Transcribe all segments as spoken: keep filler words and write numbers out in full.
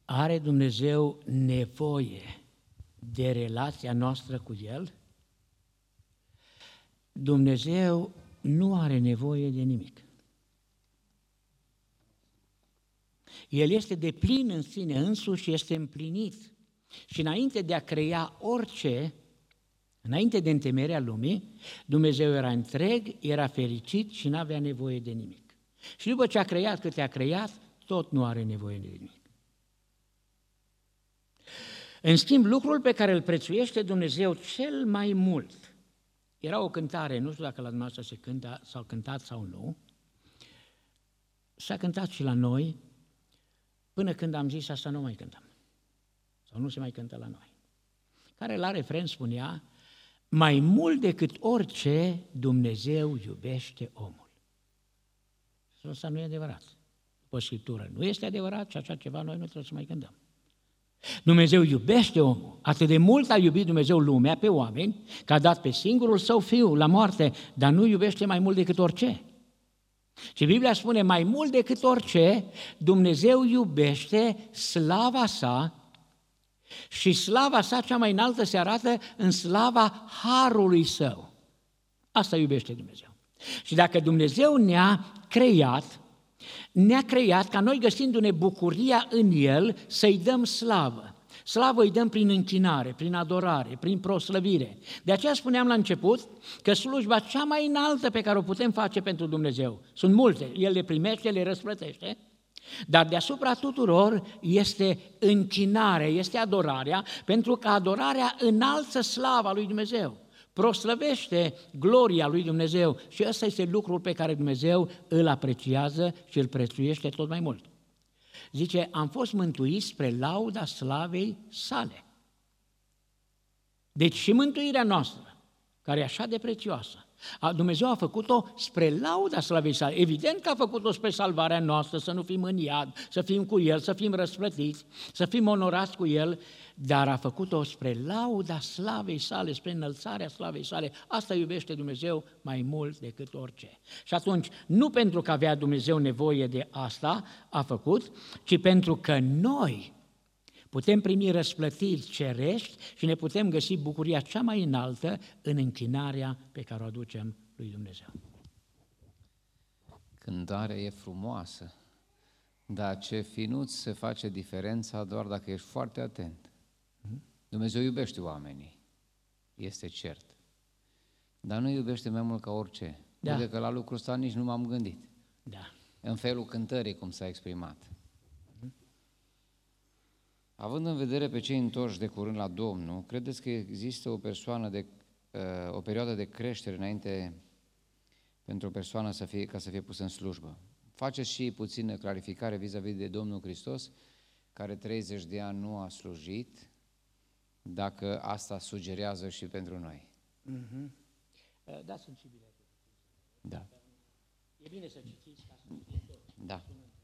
Are Dumnezeu nevoie de relația noastră cu El? Dumnezeu nu are nevoie de nimic. El este deplin în sine însuși și este împlinit. Și înainte de a crea orice, înainte de întemeierea lumii, Dumnezeu era întreg, era fericit și nu avea nevoie de nimic. Și după ce a creat câte a creat, tot nu are nevoie de nimic. În schimb, lucrul pe care îl prețuiește Dumnezeu cel mai mult, era o cântare, nu știu dacă la dumneavoastră se cântă, s-au cântat sau nu, s-a cântat și la noi, până când am zis asta nu mai cântăm, sau nu se mai cântă la noi. Care la refren spunea, mai mult decât orice, Dumnezeu iubește omul. Și asta nu e adevărat. După Scriptură nu este adevărat și așa ceva noi nu trebuie să mai cântăm. Dumnezeu iubește omul, atât de mult a iubit Dumnezeu lumea pe oameni, că a dat pe singurul său fiu la moarte, dar nu iubește mai mult decât orice. Și Biblia spune, mai mult decât orice, Dumnezeu iubește slava sa și slava sa cea mai înaltă se arată în slava harului său. Asta iubește Dumnezeu. Și dacă Dumnezeu ne-a creat, ne-a creat ca noi, găsindu-ne bucuria în El, să-i dăm slavă. Slavă îi dăm prin închinare, prin adorare, prin proslăvire. De aceea spuneam la început că slujba cea mai înaltă pe care o putem face pentru Dumnezeu, sunt multe, El le primește, le răsplătește, dar deasupra tuturor este închinare, este adorarea, pentru că adorarea înalță slava lui Dumnezeu, proslăvește gloria lui Dumnezeu și ăsta este lucrul pe care Dumnezeu îl apreciază și îl prețuiește tot mai mult. Zice, am fost mântuiți spre lauda slavei sale. Deci și mântuirea noastră, care e așa de prețioasă, Dumnezeu a făcut-o spre lauda slavei sale. Evident că a făcut-o spre salvarea noastră, să nu fim în iad, să fim cu El, să fim răsplătiți, să fim onorați cu El, dar a făcut-o spre lauda slavei sale, spre înălțarea slavei sale. Asta iubește Dumnezeu mai mult decât orice. Și atunci, nu pentru că avea Dumnezeu nevoie de asta, a făcut, ci pentru că noi putem primi răsplătiri cerești și ne putem găsi bucuria cea mai înaltă în închinarea pe care o aducem lui Dumnezeu. Cântarea e frumoasă, dar ce finuț se face diferența doar dacă ești foarte atent. Dumnezeu iubește oamenii, este cert, dar nu iubește mai mult ca orice. Da. Uite că la lucrul ăsta nici nu m-am gândit. Da. În felul cântării, cum s-a exprimat. Având în vedere pe cei întorși de curând la Domnul, credeți că există o persoană de, o perioadă de creștere înainte pentru o persoană să fie, ca să fie pusă în slujbă? Faceți și puțină clarificare vis-a-vis de Domnul Hristos, care treizeci de ani nu a slujit, dacă asta sugerează și pentru noi. Mm-hmm. Da, sunt și bilete. Da. E bine să citiți ca să fie tot. Da.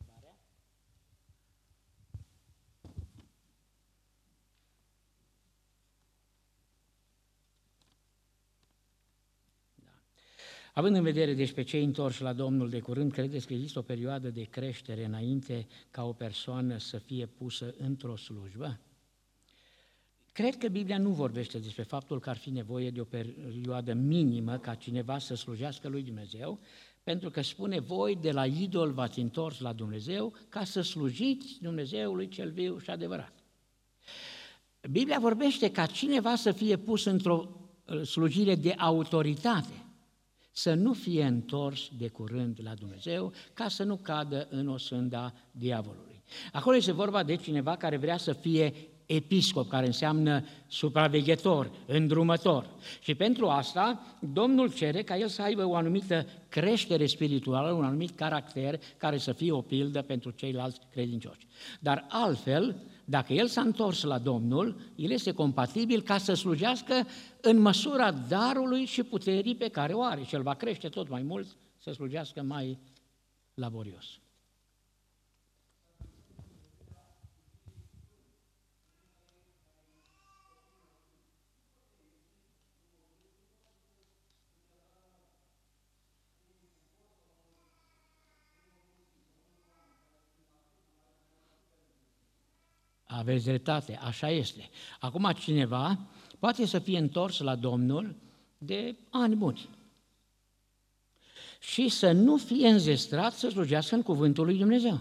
Având în vedere, deci, pe cei întorși la Domnul de curând, credeți că există o perioadă de creștere înainte ca o persoană să fie pusă într-o slujbă? Cred că Biblia nu vorbește despre faptul că ar fi nevoie de o perioadă minimă ca cineva să slujească lui Dumnezeu, pentru că spune, voi de la idol v-ați întors la Dumnezeu ca să slujiți Dumnezeului cel viu și adevărat. Biblia vorbește ca cineva să fie pus într-o slujire de autoritate, să nu fie întors de curând la Dumnezeu, ca să nu cadă în osânda diavolului. Acolo este vorba de cineva care vrea să fie episcop, care înseamnă supraveghetor, îndrumător. Și pentru asta, Domnul cere ca el să aibă o anumită creștere spirituală, un anumit caracter care să fie o pildă pentru ceilalți credincioși. Dar altfel, dacă el s-a întors la Domnul, el este compatibil ca să slujească în măsura darului și puterii pe care o are și el va crește tot mai mult să slujească mai laborios. aveți dreptate, așa este. Acum cineva poate să fie întors la Domnul de ani buni și să nu fie înzestrat să slujească în cuvântul lui Dumnezeu.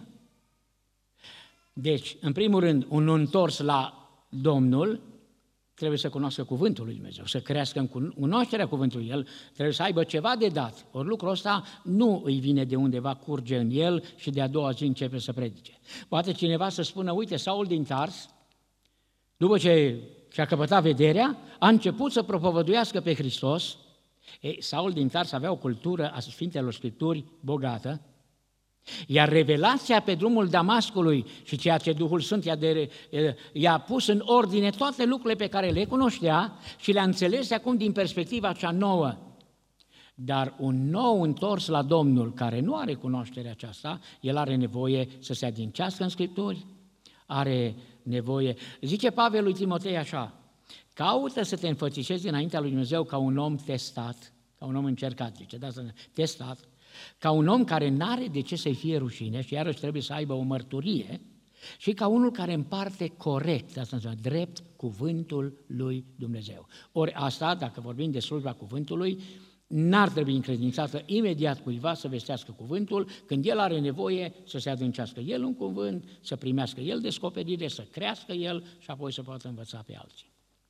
Deci, în primul rând, un întors la Domnul trebuie să cunoască cuvântul lui Dumnezeu, să crească în cunoașterea cuvântului. El trebuie să aibă ceva de dat. Ori lucrul ăsta nu îi vine de undeva, curge în el și de a doua zi începe să predice. Poate cineva să spună, uite, Saul din Tars, după ce și-a căpătat vederea, a început să propovăduiască pe Hristos. Ei, Saul din Tars avea o cultură a Sfintelor Scripturi bogată, iar revelația pe drumul Damascului și ceea ce Duhul Sfânt i-a, de, i-a pus în ordine toate lucrurile pe care le cunoștea și le-a înțeles acum din perspectiva cea nouă. Dar un nou întors la Domnul care nu are cunoașterea aceasta, el are nevoie să se adâncească în Scripturi, are nevoie. Zice Pavel lui Timotei așa, caută să te înfățișezi înaintea lui Dumnezeu ca un om testat, ca un om încercat, zice, da, testat, ca un om care n-are de ce să-i fie rușine și iarăși trebuie să aibă o mărturie și ca unul care împarte corect, asta înseamnă drept, cuvântul lui Dumnezeu. Ori asta, dacă vorbim de slujba cuvântului, n-ar trebui încredințată imediat cuiva să vestească cuvântul când el are nevoie să se adâncească el un cuvânt, să primească el descoperire, să crească el și apoi să poată învăța pe alții.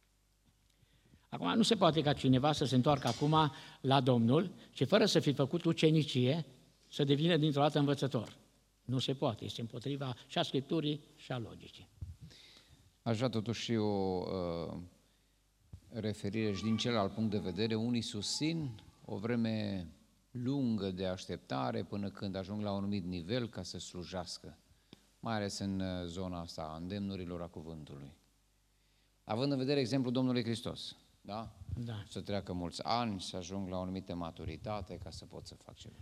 Acum, nu se poate ca cineva să se întoarcă acum la Domnul și fără să fi făcut ucenicie, să devină dintr-o dată învățător. Nu se poate, este împotriva și a Scripturii și a logicii. Aș vrea totuși și o uh, referire și din celălalt punct de vedere. Unii susțin o vreme lungă de așteptare până când ajung la un anumit nivel ca să slujească, mai ales în zona asta a îndemnurilor a cuvântului. Având în vedere exemplul Domnului Hristos, da? Da. Să treacă mulți ani, să ajung la o anumită maturitate ca să pot să fac ceva.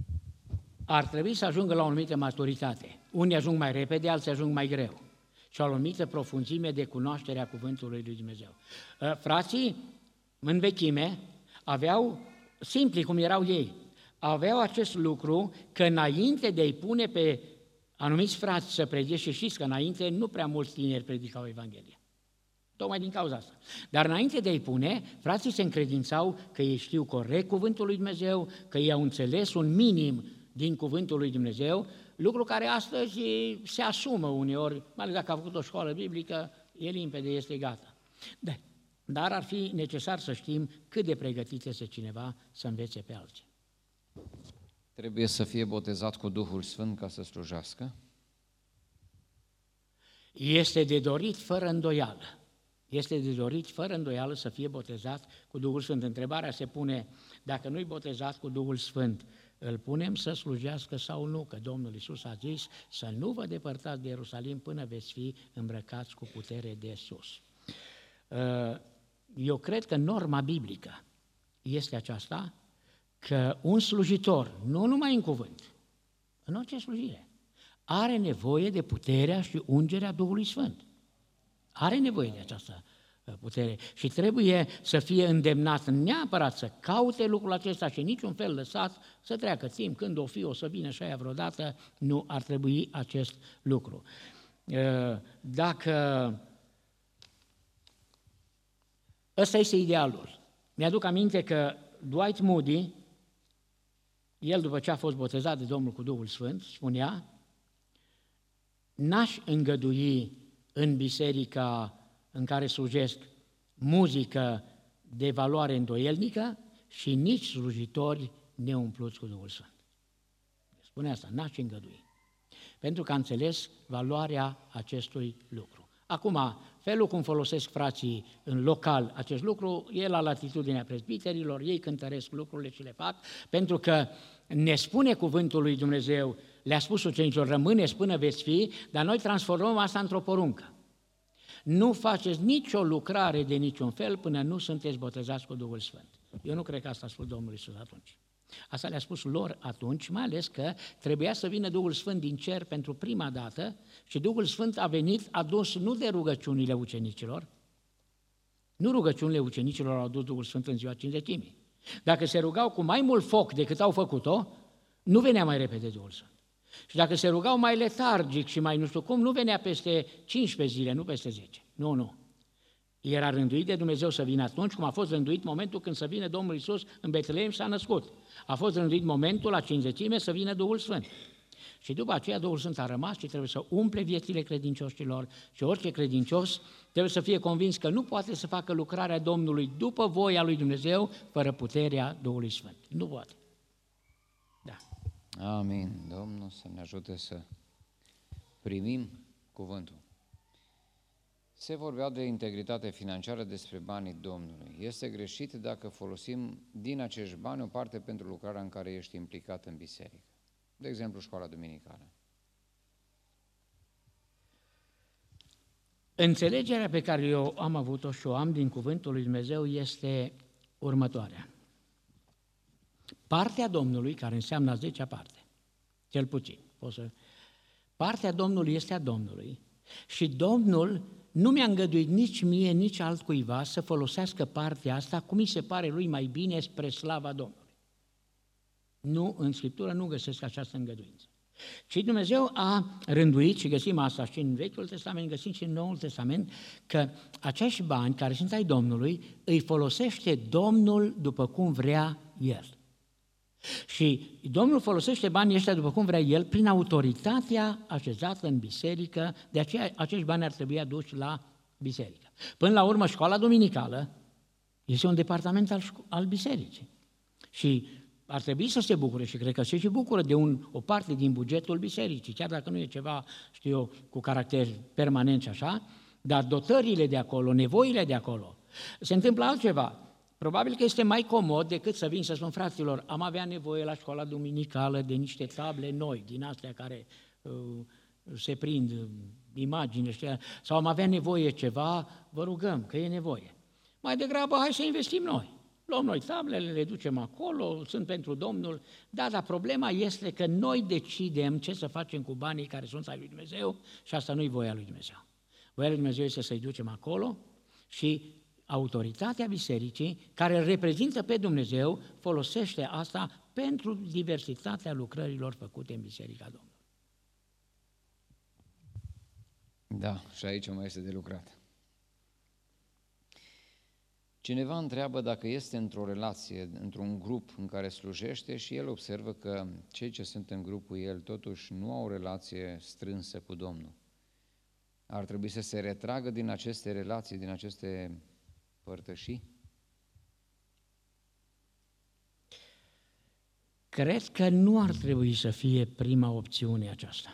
Ar trebui să ajungă la o anumită maturitate. Unii ajung mai repede, alții ajung mai greu. Și o anumită profunzime de cunoaștere a cuvântului lui Dumnezeu. Frații, în vechime, aveau, simpli cum erau ei, aveau acest lucru că înainte de a-i pune pe anumiți frați să predice, și știți că înainte nu prea mulți tineri predicau Evanghelia. Tocmai din cauza asta. Dar înainte de a-i pune, frații se încredințau că ei știu corect cuvântul lui Dumnezeu, că ei au înțeles un minim din cuvântul lui Dumnezeu, lucru care astăzi se asumă uneori, mai ales dacă a făcut o școală biblică, e limpede, este gata. Dar ar fi necesar să știm cât de pregătit este cineva să învețe pe alții. Trebuie să fie botezat cu Duhul Sfânt ca să slujească? Este de dorit fără îndoială. Este de dorit fără îndoială să fie botezat cu Duhul Sfânt. Întrebarea se pune, dacă nu-i botezat cu Duhul Sfânt, îl punem să slujească sau nu? Că Domnul Iisus a zis să nu vă depărtați de Ierusalim până veți fi îmbrăcați cu putere de sus. Eu cred că norma biblică este aceasta, că un slujitor, nu numai în cuvânt, în orice slujire, are nevoie de puterea și ungerea Duhului Sfânt. Are nevoie de această putere și trebuie să fie îndemnat neapărat să caute lucrul acesta și niciun fel lăsat să treacă timp, când o fi, o să vină și aia vreodată, nu ar trebui acest lucru. Dacă ăsta este idealul. Mi-aduc aminte că Dwight Moody, el după ce a fost botezat de Domnul cu Duhul Sfânt, spunea, n-aș îngădui în biserica în care slujesc muzică de valoare îndoielnică și nici slujitori neumpluți cu Duhul Sfânt. Spune asta, n-aș îngădui. Pentru că a înțeles valoarea acestui lucru. Acum, felul cum folosesc frații în local acest lucru e la latitudinea prezbiterilor, ei cântăresc lucrurile și le fac, pentru că ne spune cuvântul lui Dumnezeu, le-a spus ucenicilor, rămâneți până veți fi, dar noi transformăm asta într-o poruncă. Nu faceți nicio lucrare de niciun fel până nu sunteți botezați cu Duhul Sfânt. Eu nu cred că asta a spus Domnul Iisus atunci. Asta le-a spus lor atunci, mai ales că trebuia să vină Duhul Sfânt din cer pentru prima dată și Duhul Sfânt a venit adus nu de rugăciunile ucenicilor, nu rugăciunile ucenicilor au adus Duhul Sfânt în ziua Cincizecimii. Dacă se rugau cu mai mult foc decât au făcut-o, nu venea mai repede Duhul Sfânt. Și dacă se rugau mai letargic și mai nu știu cum, nu venea peste cincisprezece zile, nu peste zece. Nu, nu. Era rânduit de Dumnezeu să vină atunci, cum a fost rânduit momentul când să vină Domnul Iisus în Betlehem și s-a născut. A fost rânduit momentul la cincizecime să vină Duhul Sfânt. Și după aceea Duhul Sfânt a rămas și trebuie să umple viețile credincioșilor și orice credincios trebuie să fie convins că nu poate să facă lucrarea Domnului după voia lui Dumnezeu fără puterea Duhului Sfânt. Nu poate. Da. Amin. Domnul să ne ajute să primim cuvântul. Se vorbea de integritate financiară despre banii Domnului. Este greșit dacă folosim din acești bani o parte pentru lucrarea în care ești implicat în biserică. De exemplu, școala duminicală. Înțelegerea pe care eu am avut-o și o am din cuvântul lui Dumnezeu este următoarea. Partea Domnului, care înseamnă a zecea parte, cel puțin, o să... partea Domnului este a Domnului și Domnul nu mi-a îngăduit nici mie, nici altcuiva să folosească partea asta cum îi se pare lui mai bine spre slava Domnului. Nu, în Scriptură nu găsesc această îngăduință. Ci Dumnezeu a rânduit, și găsim asta și în Vechiul Testament, găsim și în Noul Testament, că acești bani care sunt ai Domnului îi folosește Domnul după cum vrea El. Și Domnul folosește banii ăștia după cum vrea El, prin autoritatea așezată în biserică, de aceea acești bani ar trebui aduși la biserică. Până la urmă, școala duminicală este un departament al, al bisericii. Și ar trebui să se bucure și cred că se și bucură de un, o parte din bugetul bisericii, chiar dacă nu e ceva, știu eu, cu caracter permanent și așa, dar dotările de acolo, nevoile de acolo, se întâmplă altceva. Probabil că este mai comod decât să vin să spun, fraților, am avea nevoie la școala duminicală de niște table noi, din astea care uh, se prind uh, imagini, știa, sau am avea nevoie ceva, vă rugăm că e nevoie. Mai degrabă, hai să investim noi. Luăm noi tablele, le ducem acolo, sunt pentru Domnul, da, dar problema este că noi decidem ce să facem cu banii care sunt ai lui Dumnezeu și asta nu-i voia lui Dumnezeu. Voia lui Dumnezeu este să-i ducem acolo și autoritatea bisericii, care îl reprezintă pe Dumnezeu, folosește asta pentru diversitatea lucrărilor făcute în Biserica Domnului. Da, și aici mai este de lucrat. Cineva întreabă dacă este într-o relație, într-un grup în care slujește și el observă că cei ce sunt în grupul el totuși nu au o relație strânsă cu Domnul. Ar trebui să se retragă din aceste relații, din aceste părtășii? Cred că nu ar trebui să fie prima opțiune aceasta.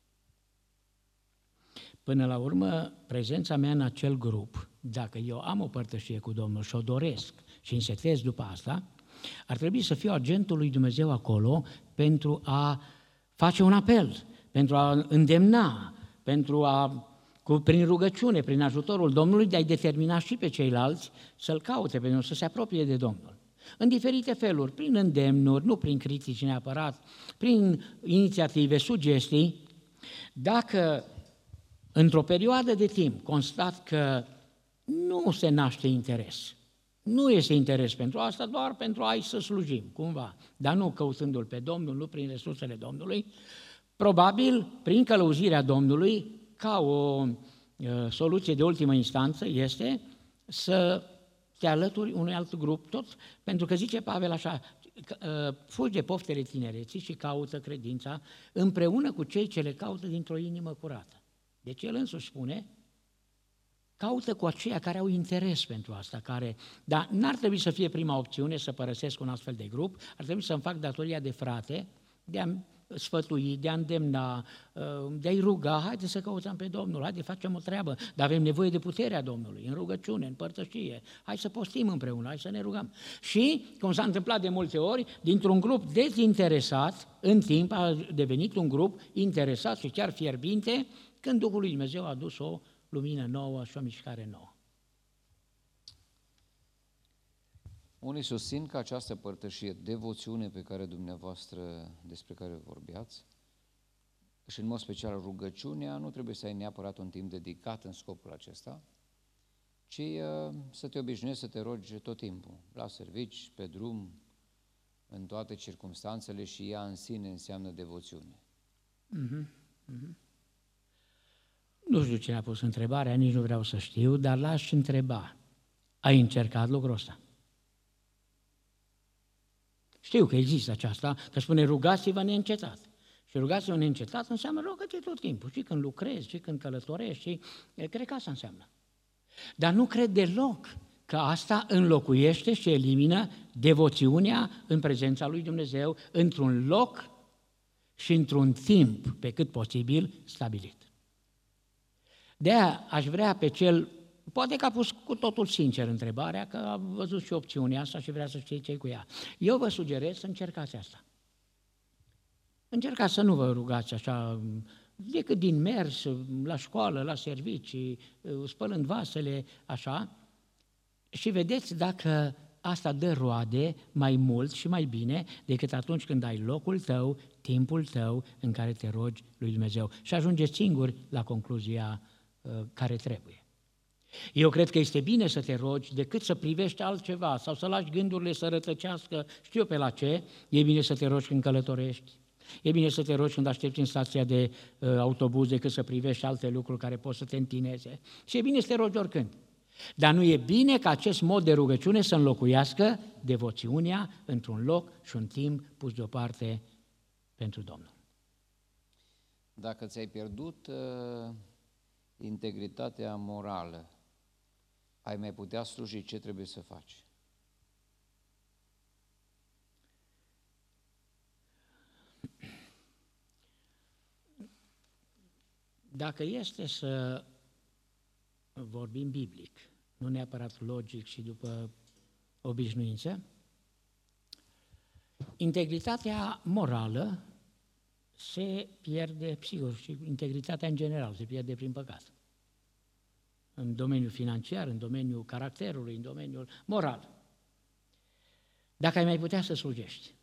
Până la urmă, prezența mea în acel grup, dacă eu am o părtășie cu Domnul și o doresc și însetez după asta, ar trebui să fiu agentul lui Dumnezeu acolo pentru a face un apel, pentru a îndemna, pentru a, cu, prin rugăciune, prin ajutorul Domnului, de a-i determina și pe ceilalți să-L caute pe Domnul, să se apropie de Domnul. În diferite feluri, prin îndemnuri, nu prin critici neapărat, prin inițiative, sugestii. Dacă într-o perioadă de timp constat că nu se naște interes, nu este interes pentru asta, doar pentru a-i să slujim, cumva, dar nu căutându-L pe Domnul, nu prin resursele Domnului, probabil, prin călăuzirea Domnului, ca o uh, soluție de ultimă instanță, este să te alături unui alt grup, tot, pentru că zice Pavel așa, uh, fugi de poftele tinereții și caută credința împreună cu cei ce le caută dintr-o inimă curată. Deci el însuși spune, caută cu aceia care au interes pentru asta, care, dar n-ar trebui să fie prima opțiune să părăsesc un astfel de grup, ar trebui să-mi fac datoria de frate, de a sfătui, de a îndemna, de a-i ruga, haide să căutăm pe Domnul, haide facem o treabă, dar avem nevoie de puterea Domnului, în rugăciune, în părtășie, hai să postim împreună, hai să ne rugăm. Și, cum s-a întâmplat de multe ori, dintr-un grup dezinteresat, în timp a devenit un grup interesat și chiar fierbinte, când Duhul lui Dumnezeu a adus o lumină nouă și o mișcare nouă. Unii susțin că această părtășie, devoțiune pe care dumneavoastră, despre care vorbeați, și în mod special rugăciunea, nu trebuie să ai neapărat un timp dedicat în scopul acesta, ci uh, să te obișnuiești să te rogi tot timpul, la servici, pe drum, în toate circumstanțele, și ea în sine înseamnă devoțiune. Mm-hmm. Mm-hmm. Nu știu cine a pus întrebarea, nici nu vreau să știu, dar l-aș întreba. Ai încercat lucrul ăsta? Știu că există aceasta, că spune rugați-vă neîncetat. Și rugați-vă neîncetat înseamnă rogă-te tot timpul, și când lucrezi, și când călătorești, și cred că asta înseamnă. Dar nu cred deloc că asta înlocuiește și elimină devoțiunea în prezența lui Dumnezeu într-un loc și într-un timp, pe cât posibil, stabilit. De-aia aș vrea pe cel, poate că a pus cu totul sincer întrebarea, că a văzut și opțiunea asta și vrea să știe ce-i cu ea. Eu vă sugerez să încercați asta. Încercați să nu vă rugați așa, decât din mers, la școală, la servicii, spălând vasele, așa, și vedeți dacă asta dă roade mai mult și mai bine decât atunci când ai locul tău, timpul tău în care te rogi lui Dumnezeu. Și ajungeți singuri la concluzia uh, care trebuie. Eu cred că este bine să te rogi decât să privești altceva sau să lași gândurile să rătăcească, știu eu pe la ce, e bine să te rogi când călătorești. E bine să te rogi când aștepți în stația de uh, autobuz decât să privești alte lucruri care pot să te întineze. Și e bine să te rogi oricând. Dar nu e bine ca acest mod de rugăciune să înlocuiască devoțiunea într-un loc și un timp pus deoparte pentru Domnul. Dacă ți-ai pierdut uh, integritatea morală, ai mai putea sluji, ce trebuie să faci? Dacă este să vorbim biblic, nu neapărat logic și după obișnuință, integritatea morală se pierde, sigur, și integritatea în general se pierde prin păcat. În domeniul financiar, în domeniul caracterului, în domeniul moral. Dacă ai mai putea să slujești.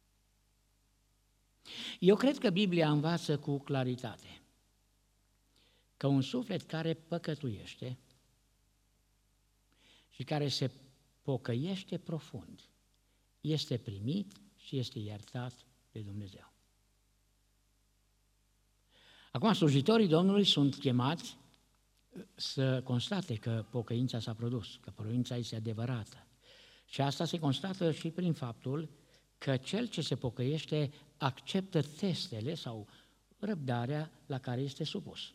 Eu cred că Biblia învață cu claritate că un suflet care păcătuiește și care se pocăiește profund este primit și este iertat de Dumnezeu. Acum, slujitorii Domnului sunt chemați să constate că pocăința s-a produs, că pocăința este adevărată. Și asta se constată și prin faptul că cel ce se pocăiește acceptă testele sau răbdarea la care este supus.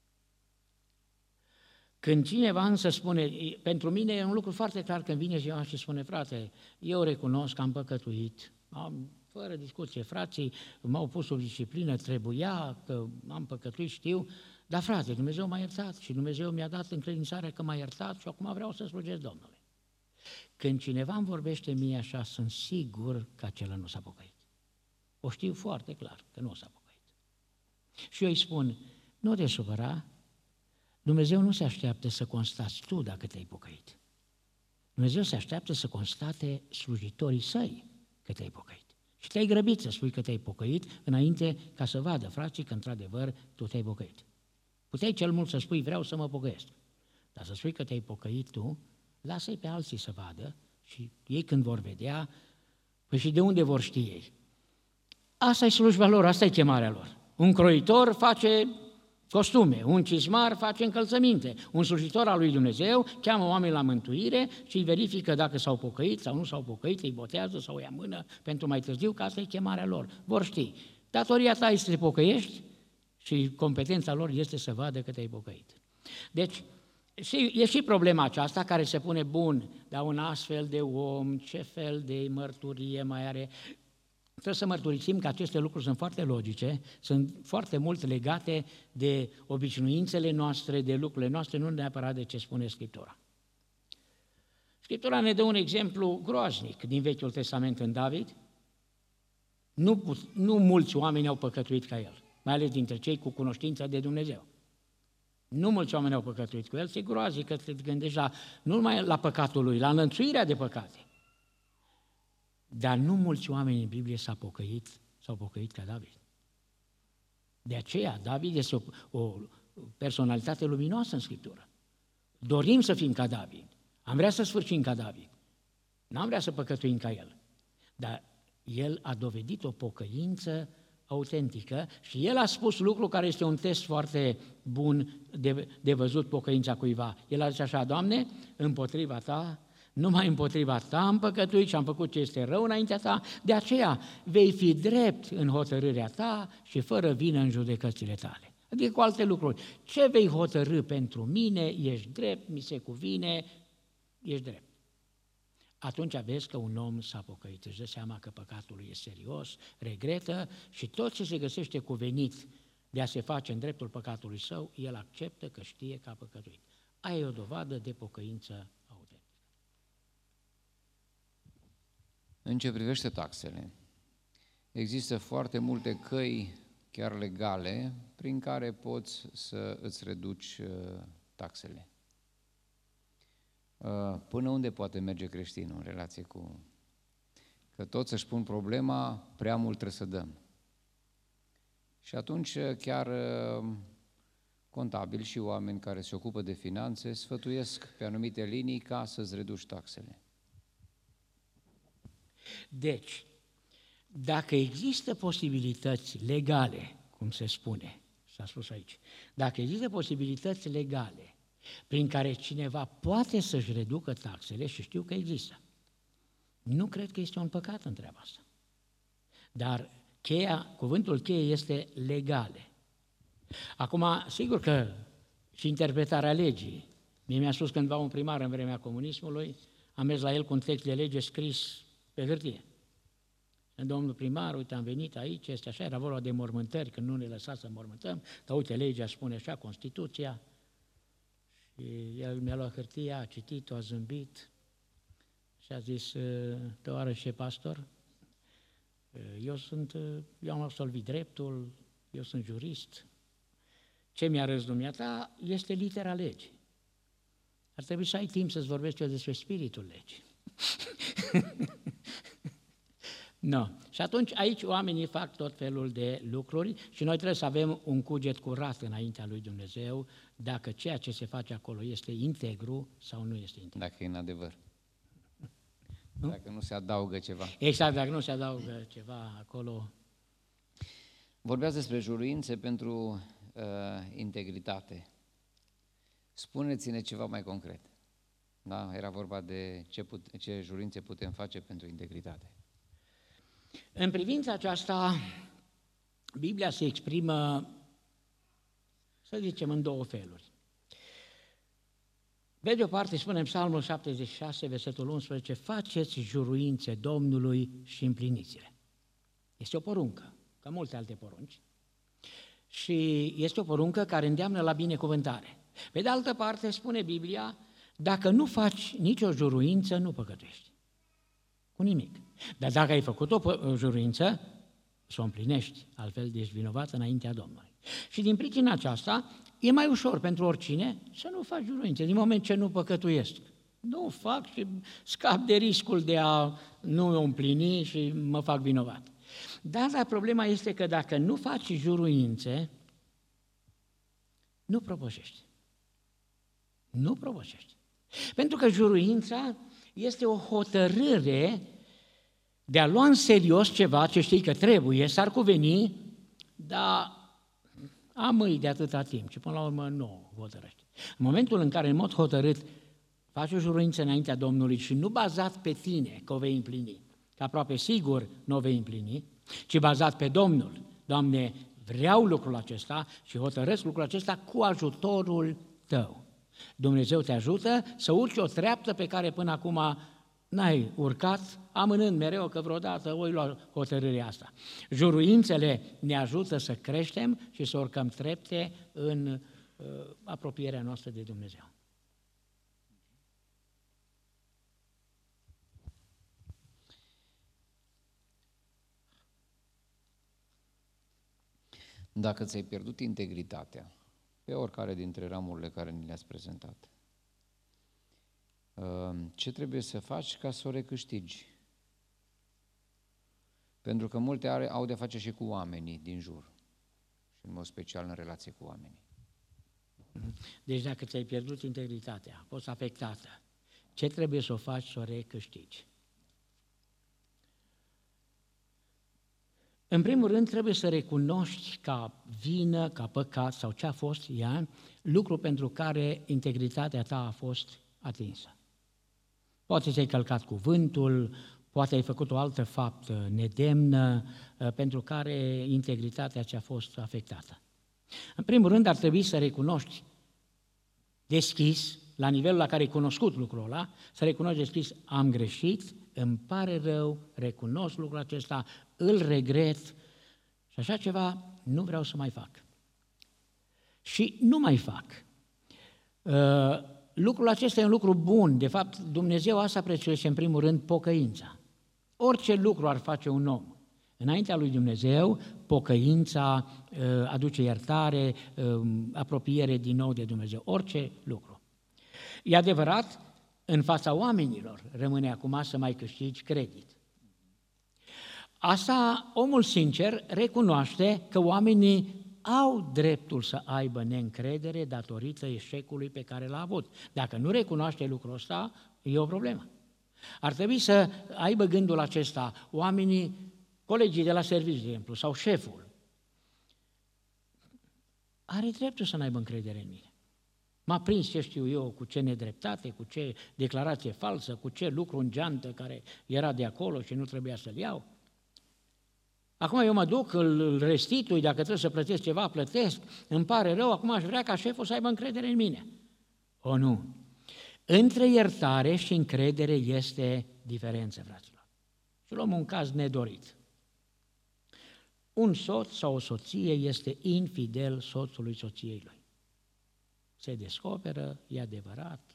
Când cineva însă spune, pentru mine e un lucru foarte clar când vine cineva și spune, frate, eu recunosc că am păcătuit, am, fără discuție, frații m-au pus sub disciplină, trebuia, că am păcătuit, știu, dar frate, Dumnezeu m-a iertat și Dumnezeu mi-a dat încredințarea că m-a iertat și acum vreau să slujesc Domnului. Când cineva îmi vorbește mie așa, sunt sigur că acela nu s-a pocăit. O știu foarte clar că nu s-a pocăit. Și eu îi spun, nu te supăra, Dumnezeu nu se așteaptă să constați tu dacă te-ai pocăit. Dumnezeu se așteaptă să constate slujitorii săi că te-ai pocăit. Și te-ai grăbit să spui că te-ai pocăit înainte ca să vadă frații că într-adevăr tu te-ai pocăit. Puteai cel mult să spui vreau să mă pocăiesc, dar să spui că te-ai pocăit tu, lasă-i pe alții să vadă și ei când vor vedea, păi și de unde vor ști ei? Asta e slujba lor, asta e chemarea lor. Un croitor face costume, un cizmar face încălțăminte, un slujitor al lui Dumnezeu cheamă oameni la mântuire și îi verifică dacă s-au pocăit sau nu s-au pocăit, îi botează sau îi ia mână pentru mai târziu, că asta e chemarea lor. Vor ști. Datoria ta este să te pocăiești și competența lor este să vadă că te-ai pocăit. Deci, e și problema aceasta care se pune, bun, dar un astfel de om, ce fel de mărturie mai are? Trebuie să mărturisim că aceste lucruri sunt foarte logice, sunt foarte mult legate de obișnuințele noastre, de lucrurile noastre, nu neapărat de ce spune Scriptura. Scriptura ne dă un exemplu groaznic din Vechiul Testament în David. Nu, nu mulți oameni au păcătuit ca el, mai ales dintre cei cu cunoștința de Dumnezeu. Nu mulți oameni au păcătuit cu el, se groaznic că te gândești la, nu numai la păcatul lui, la înlănțuirea de păcate. Dar nu mulți oameni în Biblie s-au pocăit, s-au pocăit ca David. De aceea, David este o, o personalitate luminoasă în Scriptură. Dorim să fim ca David. Am vrea să sfârșim ca David. N-am vrea să păcătuim ca el. Dar el a dovedit o pocăință autentică și el a spus lucru care este un test foarte bun de, de văzut pocăința cuiva. El a zis așa: Doamne, împotriva Ta, numai împotriva Ta am păcătuit și am făcut ce este rău înaintea Ta, de aceea vei fi drept în hotărârea Ta și fără vină în judecățile Tale. Adică cu alte lucruri. Ce vei hotărâ pentru mine, ești drept, mi se cuvine, ești drept. Atunci vezi că un om s-a pocăit, își dă seama că păcatul lui e serios, regretă și tot ce se găsește cuvenit de a se face în dreptul păcatului său, el acceptă că știe că a păcătuit. Aia e o dovadă de pocăință autentică. În ce privește taxele, există foarte multe căi, chiar legale, prin care poți să îți reduci taxele. Până unde poate merge creștinul în relație cu... Că toți își pun problema, prea mult trebuie să dăm. Și atunci chiar contabili și oameni care se ocupă de finanțe sfătuiesc pe anumite linii ca să-ți reduci taxele. Deci, dacă există posibilități legale, cum se spune, s-a spus aici, dacă există posibilități legale prin care cineva poate să-și reducă taxele, și știu că există, nu cred că este un păcat în treaba asta. Dar cheia, cuvântul cheie este legale. Acum, sigur că și interpretarea legii. Mie mi-a spus cândva un primar în vremea comunismului, am mers la el cu un text de lege scris pe hârtie. Domnul primar, uite, am venit aici, este așa, era vorba de mormântări, că nu ne lăsa să mormântăm, dar uite, legea spune așa, Constituția. Și el mi-a luat hârtia, a citit-o, a zâmbit și a zis: tovarășe pastor, eu sunt, eu am absolvit dreptul, eu sunt jurist. Ce mi-a râs dumneata este litera legii. Ar trebui să ai timp să-ți vorbești eu despre spiritul legii. No. Și atunci aici oamenii fac tot felul de lucruri și noi trebuie să avem un cuget curat înaintea lui Dumnezeu dacă ceea ce se face acolo este integru sau nu este integru. Dacă e în adevăr. Nu? Dacă nu se adaugă ceva. Exact, dacă nu se adaugă ceva acolo. Vorbeați despre juruințe pentru uh, integritate. Spuneți-ne ceva mai concret. Da? Era vorba de ce, put- ce juruințe putem face pentru integritate. În privința aceasta, Biblia se exprimă, să zicem, în două feluri. Pe de o parte, spune în Psalmul șaptezeci și șase, versetul unsprezece, faceți juruințe Domnului și împliniți-le. Este o poruncă, ca multe alte porunci, și este o poruncă care îndeamnă la binecuvântare. Pe de altă parte, spune Biblia, dacă nu faci nicio juruință, nu păcătuiești. Cu nimic. Dar dacă ai făcut o juruință, să o împlinești, altfel ești vinovat înaintea Domnului. Și din pricina aceasta, e mai ușor pentru oricine să nu faci juruințe, din moment ce nu păcătuiesc. Nu fac și scap de riscul de a nu o împlini și mă fac vinovat. Dar, dar problema este că dacă nu faci juruințe, nu propășești. Nu propășești. Pentru că juruința este o hotărâre de a lua în serios ceva ce știi că trebuie, s-ar cuveni, dar amâi de atâta timp și până la urmă nu o hotărăști. În momentul în care în mod hotărât faci o juruință înaintea Domnului și nu bazat pe tine că o vei împlini, că aproape sigur nu o vei împlini, ci bazat pe Domnul, Doamne, vreau lucrul acesta și hotărăsc lucrul acesta cu ajutorul Tău. Dumnezeu te ajută să urci o treaptă pe care până acum n-ai urcat, amânând mereu că vreodată voi lua hotărârea asta. Juruințele ne ajută să creștem și să urcăm trepte în uh, apropierea noastră de Dumnezeu. Dacă ți-ai pierdut integritatea pe oricare dintre ramurile care ni le-ați prezentat, ce trebuie să faci ca să o recâștigi? Pentru că multe are, au de face și cu oamenii din jur și în mod special în relație cu oamenii. Deci dacă ți-ai pierdut integritatea, a fost afectată, ce trebuie să o faci să o recâștigi? În primul rând, trebuie să recunoști ca vină, ca păcat sau ce a fost ea, lucru pentru care integritatea ta a fost atinsă. Poate ți-ai călcat cuvântul, poate ai făcut o altă faptă nedemnă pentru care integritatea ți-a fost afectată. În primul rând, ar trebui să recunoști deschis, la nivelul la care ai cunoscut lucrul ăla, să recunoști deschis, am greșit, îmi pare rău, recunosc lucrul acesta, îl regret și așa ceva nu vreau să mai fac. Și nu mai fac. Uh, lucrul acesta e un lucru bun. De fapt, Dumnezeu asta prețuiește în primul rând pocăința. Orice lucru ar face un om înaintea lui Dumnezeu, pocăința uh, aduce iertare, uh, apropiere din nou de Dumnezeu. Orice lucru. E adevărat, în fața oamenilor rămâne acum să mai câștigi credit. Asta, omul sincer recunoaște că oamenii au dreptul să aibă neîncredere datorită eșecului pe care l-a avut. Dacă nu recunoaște lucrul ăsta, e o problemă. Ar trebui să aibă gândul acesta oamenii, colegii de la serviciu, de exemplu, sau șeful. Are dreptul să n-aibă încredere în mine. M-a prins, ce știu eu, cu ce nedreptate, cu ce declarație falsă, cu ce lucru în geantă care era de acolo și nu trebuia să-l iau. Acum eu mă duc, îl restitui, dacă trebuie să plătesc ceva, plătesc, îmi pare rău, acum aș vrea ca șeful să aibă încredere în mine. O, nu. Între iertare și încredere este diferență, fraților. Și luăm un caz nedorit. Un soț sau o soție este infidel soțului soției lui. Se descoperă, e adevărat.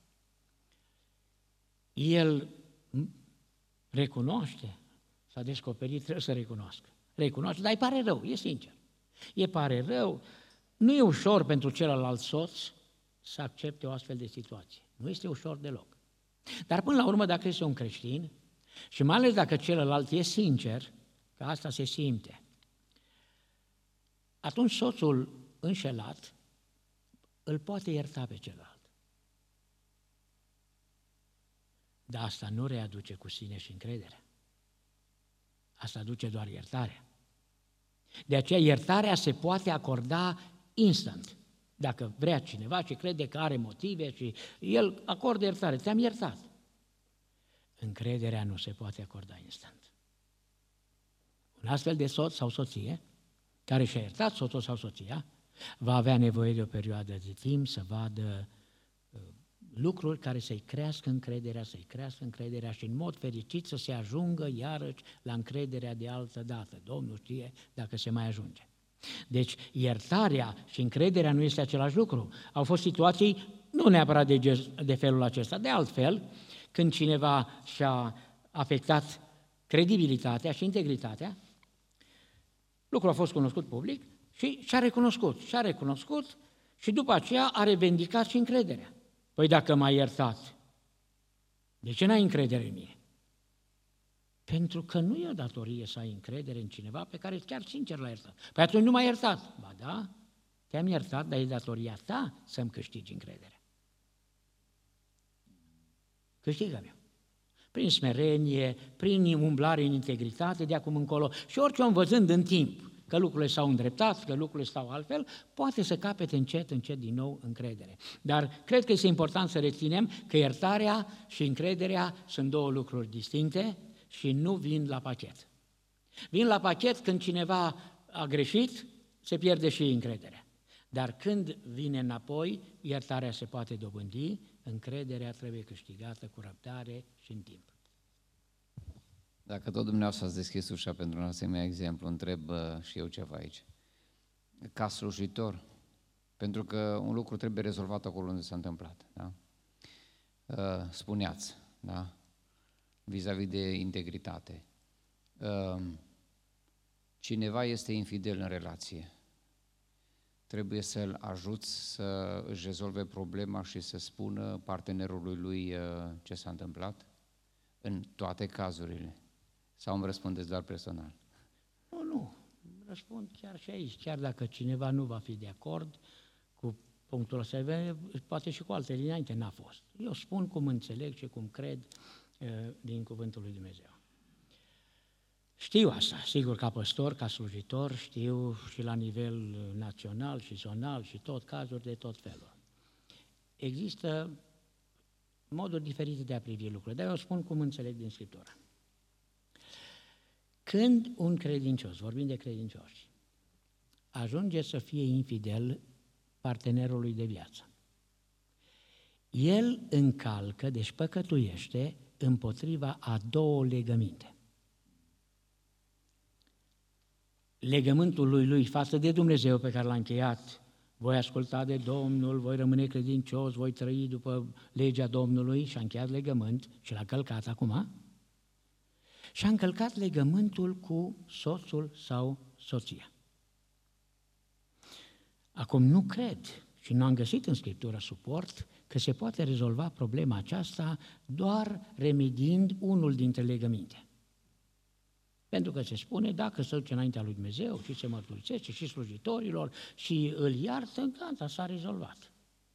El recunoaște, s-a descoperit, trebuie să recunoască. Recunoaște, dar îi pare rău, e sincer. E pare rău, nu e ușor pentru celălalt soț să accepte o astfel de situație. Nu este ușor deloc. Dar până la urmă, dacă este un creștin, și mai ales dacă celălalt e sincer, că asta se simte, atunci soțul înșelat îl poate ierta pe celălalt. Dar asta nu readuce cu sine și încrederea. Asta aduce doar iertarea. De aceea iertarea se poate acorda instant. Dacă vrea cineva și crede că are motive și el acordă iertare, te-am iertat. Încrederea nu se poate acorda instant. Un astfel de soț sau soție, care și-a iertat soțul sau soția, va avea nevoie de o perioadă de timp să vadă uh, lucruri care să-i crească încrederea, să-i crească încrederea și în mod fericit să se ajungă iarăși la încrederea de altă dată. Domnul știe dacă se mai ajunge. Deci iertarea și încrederea nu este același lucru. Au fost situații nu neapărat de, de felul acesta, de altfel, când cineva și-a afectat credibilitatea și integritatea, lucrul a fost cunoscut public și și-a recunoscut, și-a recunoscut și după aceea a revendicat și încrederea. Păi dacă m-ai iertat, de ce n-ai încredere în mine? Pentru că nu e o datorie să ai încredere în cineva pe care chiar sincer l-ai iertat. Păi atunci nu m-ai iertat. Ba da, te-am iertat, dar e datoria ta să-mi câștigi încrederea. Câștigă eu. Prin smerenie, prin umblare în integritate, de acum încolo. Și orice om văzând în timp că lucrurile s-au îndreptat, că lucrurile stau altfel, poate să capete încet, încet din nou încredere. Dar cred că este important să reținem că iertarea și încrederea sunt două lucruri distincte și nu vin la pachet. Vin la pachet când cineva a greșit, se pierde și încrederea. Dar când vine înapoi, iertarea se poate dobândi, încrederea trebuie câștigată cu răbdare și în timp. Dacă tot dumneavoastră ați deschis ușa pentru un asemenea exemplu, întreb uh, și eu ceva aici. Ca slujitor, pentru că un lucru trebuie rezolvat acolo unde s-a întâmplat, da? Uh, spuneați, da? Vis-a-vis de integritate. Uh, cineva este infidel în relație. Trebuie să-l ajuți să își rezolve problema și să spună partenerului lui uh, ce s-a întâmplat? În toate cazurile. Sau îmi răspundeți doar personal? Nu, nu. Răspund chiar și aici. Chiar dacă cineva nu va fi de acord cu punctul ăsta, poate și cu altele dinainte n-a fost. Eu spun cum înțeleg și cum cred din cuvântul lui Dumnezeu. Știu asta, sigur, ca păstor, ca slujitor, știu și la nivel național și zonal și tot, cazuri de tot felul. Există moduri diferite de a privi lucrurile, dar eu spun cum înțeleg din Scriptură. Când un credincios, vorbim de credincioși, ajunge să fie infidel partenerului de viață, el încalcă, deci păcătuiește împotriva a două legăminte. Legământul lui lui față de Dumnezeu pe care l-a încheiat, voi asculta de Domnul, voi rămâne credincios, voi trăi după legea Domnului, și a încheiat legământ și l-a călcat acum, și a încălcat legământul cu soțul sau soția. Acum nu cred și nu am găsit în Scriptură suport că se poate rezolva problema aceasta doar remediind unul dintre legăminte. Pentru că se spune, dacă se duce înaintea lui Dumnezeu și se mărturisește și slujitorilor și îl iartă, gata, s-a rezolvat.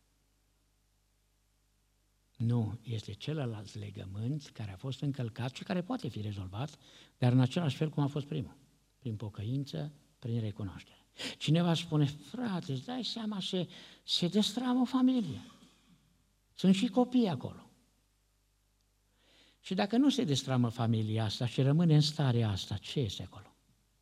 Nu, este celălalt legământ care a fost încălcat și care poate fi rezolvat, dar în același fel cum a fost primul, prin pocăință, prin recunoaștere. Cineva spune, frate, îți dai seama, se, se destramă o familie. Sunt și copii acolo. Și dacă nu se destramă familia asta și rămâne în starea asta, ce este acolo?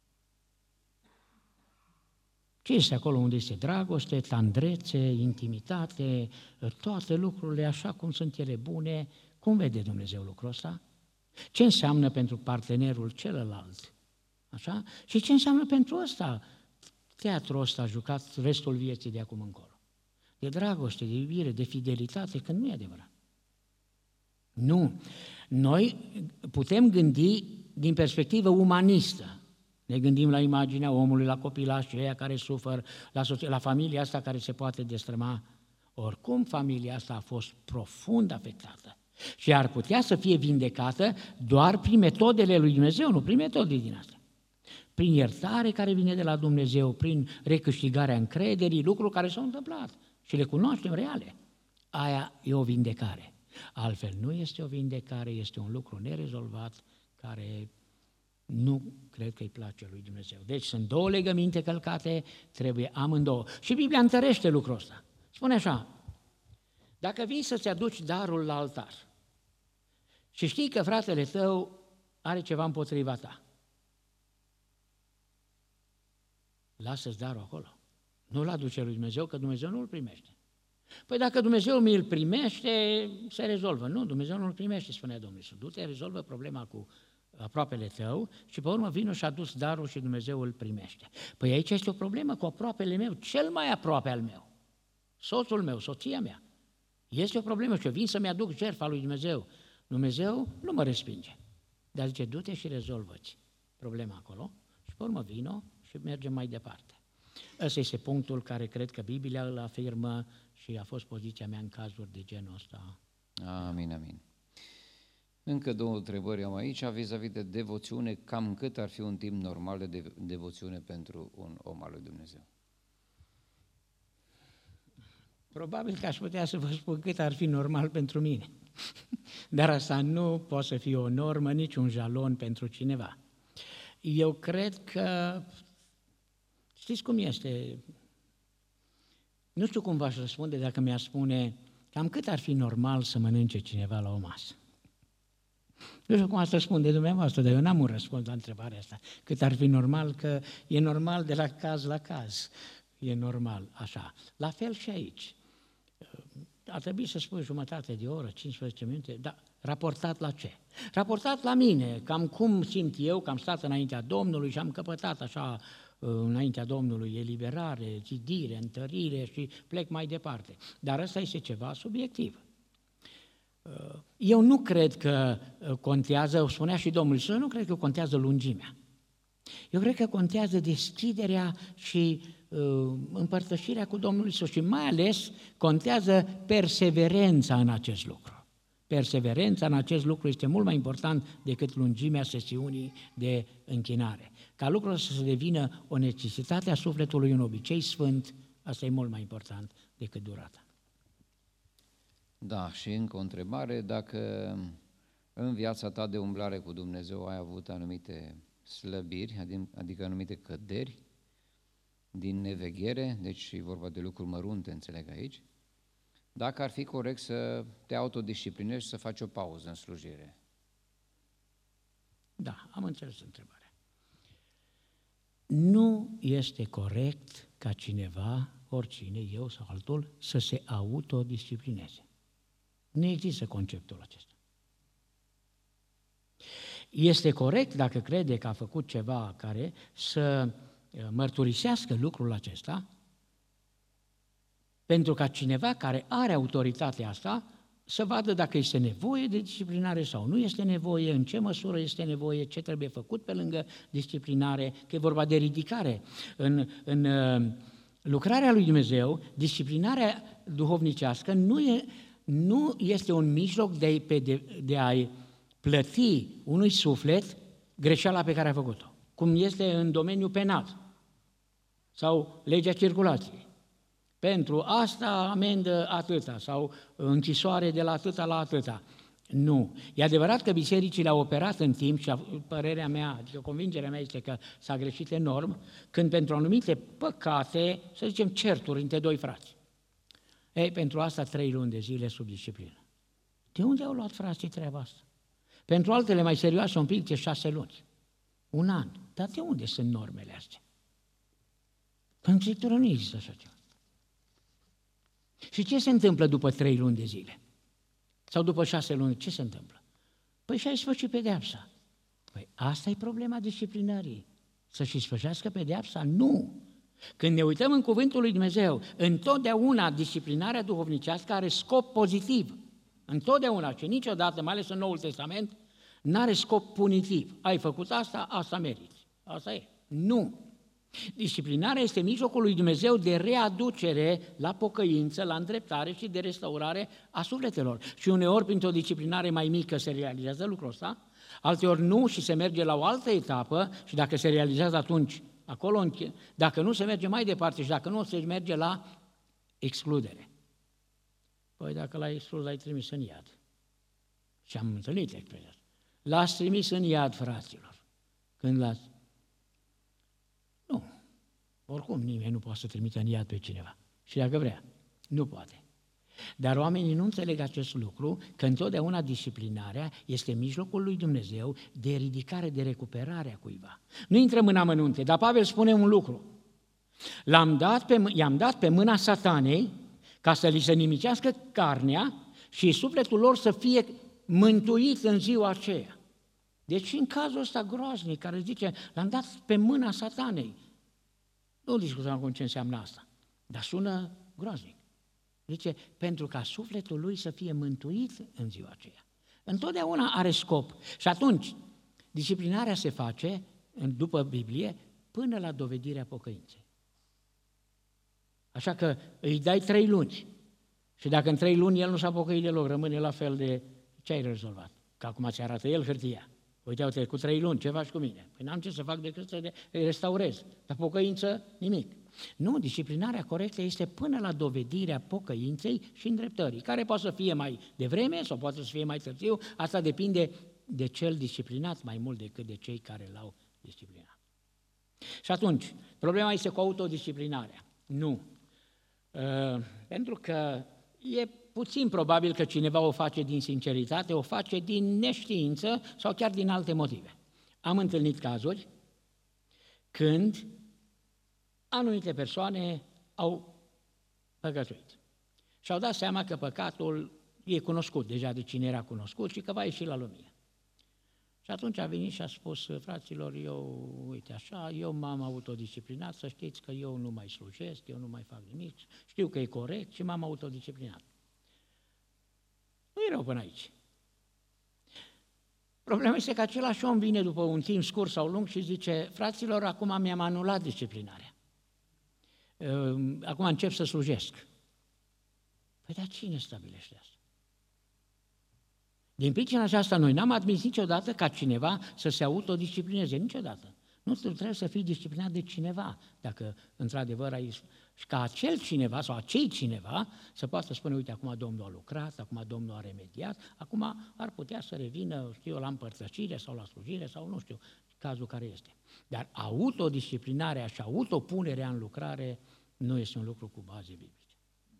Ce este acolo unde este dragoste, tandrețe, intimitate, toate lucrurile așa cum sunt ele bune? Cum vede Dumnezeu lucrul ăsta? Ce înseamnă pentru partenerul celălalt? Așa? Și ce înseamnă pentru ăsta? Teatrul ăsta a jucat restul vieții de acum încolo. De dragoste, de iubire, de fidelitate, când nu e adevărat. Nu. Noi putem gândi din perspectivă umanistă. Ne gândim la imaginea omului, la copilașii ăia care suferă, la, soție, la familia asta care se poate destrăma. Oricum, familia asta a fost profund afectată și ar putea să fie vindecată doar prin metodele lui Dumnezeu, nu prin metode din astea. Prin iertare care vine de la Dumnezeu, prin recâștigarea încrederii, lucruri care s-au întâmplat și le cunoaștem reale. Aia e o vindecare. Altfel nu este o vindecare, este un lucru nerezolvat care nu cred că îi place lui Dumnezeu. Deci sunt două legăminte călcate, trebuie amândouă. Și Biblia întărește lucrul ăsta. Spune așa, dacă vii să-ți aduci darul la altar și știi că fratele tău are ceva împotriva ta, lasă-ți darul acolo. Nu-l aduce lui Dumnezeu, că Dumnezeu nu îl primește. Păi dacă Dumnezeu mi-l primește, se rezolvă. Nu, Dumnezeu nu îl primește, spunea Domnul Iisus. Du-te, rezolvă problema cu aproapele tău și pe urmă vino și a dus darul și Dumnezeu îl primește. Păi aici este o problemă cu aproapele meu, cel mai aproape al meu, soțul meu, soția mea. Este o problemă și eu vin să-mi aduc jertfa lui Dumnezeu. Dumnezeu nu mă respinge, dar zice, du-te și rezolvă-ți problema acolo și pe urmă vino și mergem mai departe. Ăsta este punctul care cred că Biblia îl afirmă și a fost poziția mea în cazuri de genul ăsta. Amin, amin. Încă două întrebări am aici, vis-a-vis de devoțiune, cam cât ar fi un timp normal de devoțiune pentru un om al lui Dumnezeu? Probabil că aș putea să vă spun cât ar fi normal pentru mine, dar asta nu poate să fie o normă, nici un jalon pentru cineva. Eu cred că, știți cum este, nu știu cum v-aș răspunde dacă mi-ar spune cam cât ar fi normal să mănânce cineva la o masă. Nu știu cum ați răspunde dumneavoastră, dar eu n-am un răspuns la întrebarea asta. Cât ar fi normal, că e normal de la caz la caz. E normal, așa. La fel și aici. Ar trebui să spui jumătate de oră, cincisprezece minute, dar raportat la ce? Raportat la mine, cam cum simt eu, că am stat înaintea Domnului și am căpătat așa înaintea Domnului eliberare, zidire, întărire și plec mai departe. Dar ăsta este ceva subiectiv. Eu nu cred că contează, o spunea și Domnul Iisus, nu cred că contează lungimea. Eu cred că contează deschiderea și uh, împărtășirea cu Domnul Iisus și mai ales contează perseverența în acest lucru. Perseverența în acest lucru este mult mai important decât lungimea sesiunii de închinare. Ca lucrul să se devină o necesitate a sufletului, un obicei sfânt, asta e mult mai important decât durata. Da, și încă o întrebare, dacă în viața ta de umblare cu Dumnezeu ai avut anumite slăbiri, adică anumite căderi, din neveghere, deci e vorba de lucruri mărunte, înțeleg aici, dacă ar fi corect să te autodisciplinezi și să faci o pauză în slujire. Da, am înțeles întrebarea. Nu este corect ca cineva, oricine, eu sau altul, să se autodisciplineze. Nu există conceptul acesta. Este corect, dacă crede că a făcut ceva care să mărturisească lucrul acesta, pentru ca cineva care are autoritatea asta să vadă dacă este nevoie de disciplinare sau nu este nevoie, în ce măsură este nevoie, ce trebuie făcut pe lângă disciplinare, că e vorba de ridicare. În, în lucrarea lui Dumnezeu, disciplinarea duhovnicească nu, e, nu este un mijloc de, de, de a-i plăti unui suflet greșeala pe care a făcut-o, cum este în domeniul penal sau legea circulației. Pentru asta amendă atâta sau închisoare de la atâta la atâta. Nu. E adevărat că bisericile au operat în timp și părerea mea, adică convingerea mea este că s-a greșit enorm când pentru anumite păcate, să zicem certuri între doi frați. Ei, pentru asta trei luni de zile sub disciplină. De unde au luat frații treaba asta? Pentru altele mai serioase un pic de șase luni. Un an. Dar de unde sunt normele astea? În Scriptură nu există așa ceva. Și ce se întâmplă după trei luni de zile? Sau după șase luni, ce se întâmplă? Păi și-ai sfârșit pedeapsa. Păi asta e problema disciplinării. Să-și sfârșească pedeapsa? Nu! Când ne uităm în cuvântul lui Dumnezeu, întotdeauna disciplinarea duhovnicească are scop pozitiv. Întotdeauna și niciodată, mai ales în Noul Testament, n-are scop punitiv. Ai făcut asta, asta meriți. Asta e. Nu! Disciplinarea este mijlocul lui Dumnezeu de readucere la pocăință, la îndreptare și de restaurare a sufletelor. Și uneori, printr-o disciplinare mai mică, se realizează lucrul ăsta, alteori nu și se merge la o altă etapă și dacă se realizează atunci, acolo, dacă nu, se merge mai departe și dacă nu, se merge la excludere. Păi dacă l-ai exclus, l-ai trimis în iad. Și am întâlnit expresia. L-ați trimis în iad, fraților. Când l-ați... Nu. Oricum nimeni nu poate să trimită în iad pe cineva. Și dacă vrea, nu poate. Dar oamenii nu înțeleg acest lucru, că întotdeauna disciplinarea este mijlocul lui Dumnezeu de ridicare, de recuperare a cuiva. Nu intrăm în amănunte, dar Pavel spune un lucru. L-am dat pe, i-am dat pe mâna satanei ca să li se nimicească carnea și sufletul lor să fie mântuit în ziua aceea. Deci în cazul ăsta groaznic, care zice, l-am dat pe mâna satanei. Nu discutăm acum ce înseamnă asta, dar sună groaznic. Zice, pentru ca sufletul lui să fie mântuit în ziua aceea. Întotdeauna are scop. Și atunci, disciplinarea se face, după Biblie, până la dovedirea pocăinței. Așa că îi dai trei luni. Și dacă în trei luni el nu s-a pocăit deloc, rămâne la fel de... Ce ai rezolvat? Că acum ți arată el hârtia. Uite, uite, cu trei luni, ce faci cu mine? Păi n-am ce să fac decât să îi restaurez. Dar pocăință, nimic. Nu, disciplinarea corectă este până la dovedirea pocăinței și îndreptării, care poate să fie mai devreme sau poate să fie mai târziu, asta depinde de cel disciplinat mai mult decât de cei care l-au disciplinat. Și atunci, problema este cu autodisciplinarea. Nu. Uh, pentru că e puțin probabil că cineva o face din sinceritate, o face din neștiință sau chiar din alte motive. Am întâlnit cazuri când anumite persoane au păcătuit și au dat seama că păcatul e cunoscut deja de cine era cunoscut și că va ieși la lumină. Și atunci a venit și a spus, fraților, eu, uite așa, eu m-am autodisciplinat, să știți că eu nu mai slujesc, eu nu mai fac nimic, știu că e corect și m-am autodisciplinat. Nu e rău până aici. Problema este că același om vine după un timp scurt sau lung și zice, fraților, acum mi-am anulat disciplinarea. Acum încep să slujesc. Păi dar cine stabilește asta? Din pricina aceasta noi n-am admis niciodată ca cineva să se autodisciplineze, niciodată. Nu trebuie să fii disciplinat de cineva, dacă într-adevăr ai... Și ca acel cineva sau acei cineva să poată spune, uite, acum Domnul a lucrat, acum Domnul a remediat, acum ar putea să revină, știu eu, la împărtășire sau la slujire sau nu știu, cazul care este. Dar autodisciplinarea și autopunerea în lucrare nu este un lucru cu baze biblice.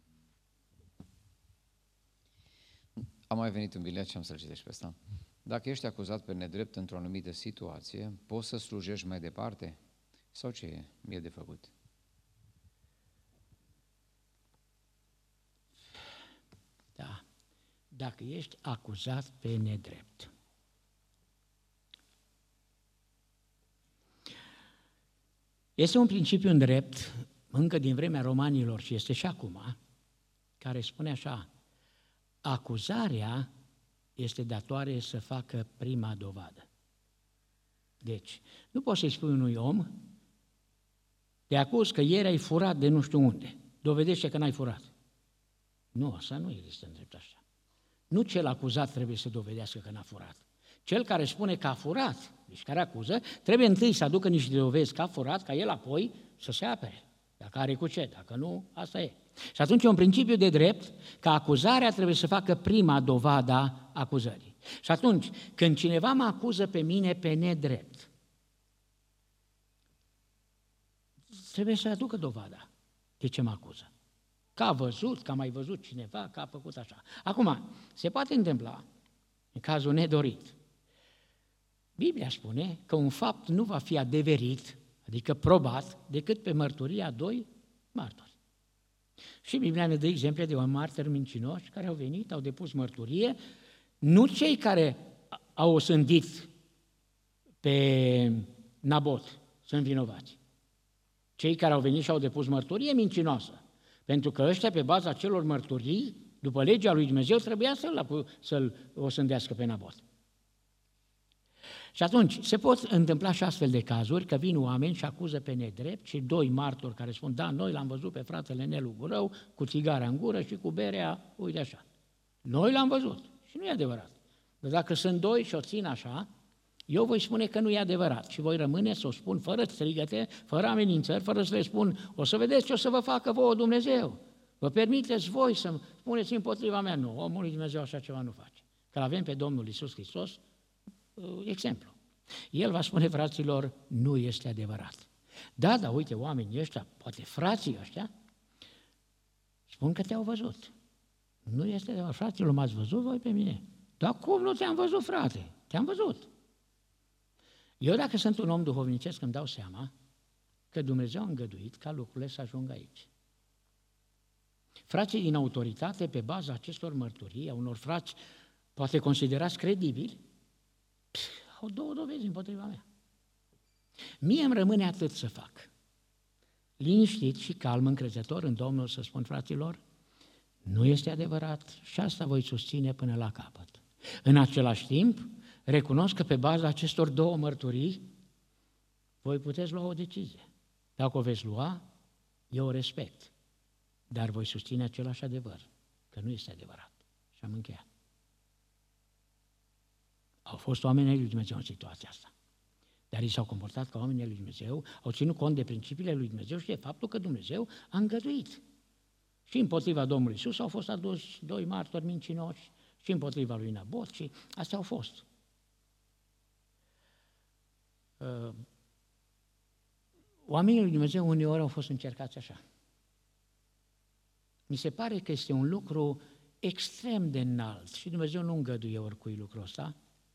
A mai venit un bilet și am să-l citești pe ăsta. Dacă ești acuzat pe nedrept într-o anumită situație, poți să slujești mai departe? Sau ce e de făcut? Da. Dacă ești acuzat pe nedrept. Este un principiu în drept, încă din vremea romanilor și este și acum, care spune așa, acuzarea este datoare să facă prima dovadă. Deci, nu poți să-i spui unui om, te acuz că ieri ai furat de nu știu unde, dovedește că n-ai furat. Nu, asta nu există în drept așa. Nu cel acuzat trebuie să dovedească că n-a furat. Cel care spune că a furat, deci care acuză, trebuie întâi să aducă niște dovezi că a furat, ca el apoi să se apere. Dacă are cu ce, dacă nu, asta e. Și atunci e un principiu de drept că acuzarea trebuie să facă prima dovada acuzării. Și atunci, când cineva mă acuză pe mine pe nedrept, trebuie să aducă dovada de ce mă acuză. Că a văzut, că a mai văzut cineva, că a făcut așa. Acum, se poate întâmpla, în cazul nedorit, Biblia spune că un fapt nu va fi adeverit, adică probat, decât pe mărturia a doi martori. Și Biblia ne dă exemple de martori mincinoși care au venit, au depus mărturie, nu cei care au osândit pe Nabot sunt vinovați. Cei care au venit și au depus mărturie mincinoasă, pentru că ăștia, pe baza celor mărturii, după legea lui Dumnezeu, trebuia să-l, să-l osândească pe Nabot. Și atunci, se pot întâmpla și astfel de cazuri, că vin oameni și acuză pe nedrept și doi martori care spun, da, noi l-am văzut pe fratele Nelu Gurău cu țigara în gură și cu berea, uite așa. Noi l-am văzut și nu e adevărat. Dar dacă sunt doi și o țin așa, eu voi spune că nu e adevărat și voi rămâne să o spun fără strigăte, fără amenințări, fără să le spun, o să vedeți ce o să vă facă vouă Dumnezeu. Vă permiteți voi să spuneți împotriva mea? Nu, omul lui Dumnezeu așa ceva nu face. Că avem pe Domnul Iisus Hristos, exemplu. El va spune fraților, nu este adevărat. Da, dar uite, oamenii ăștia, poate frații ăștia, spun că te-au văzut. Nu este adevărat. Fraților, m-ați văzut voi pe mine? Dar cum nu te-am văzut, frate? Te-am văzut. Eu, dacă sunt un om duhovnicesc, îmi dau seama că Dumnezeu a îngăduit ca lucrurile să ajungă aici. Frații din autoritate, pe baza acestor mărturii, a unor frați poate considerați credibili, au două dovezi împotriva mea. Mie îmi rămâne atât să fac. Liniștit și calm, încrezător în Domnul, să spun fraților, nu este adevărat și asta voi susține până la capăt. În același timp, recunosc că pe baza acestor două mărturii voi puteți lua o decizie. Dacă o veți lua, eu o respect, dar voi susține același adevăr, că nu este adevărat. Și am încheiat. Au fost oamenii lui Dumnezeu în situația asta. Dar ei s-au comportat ca oamenii lui Dumnezeu, au ținut cont de principiile lui Dumnezeu și de faptul că Dumnezeu a îngăduit. Și împotriva Domnului Iisus au fost aduși doi martori mincinoși și împotriva lui Nabot și astea au fost. Uh, oamenii lui Dumnezeu uneori au fost încercați așa. Mi se pare că este un lucru extrem de înalt și Dumnezeu nu îngăduie oricui lucrul ăsta,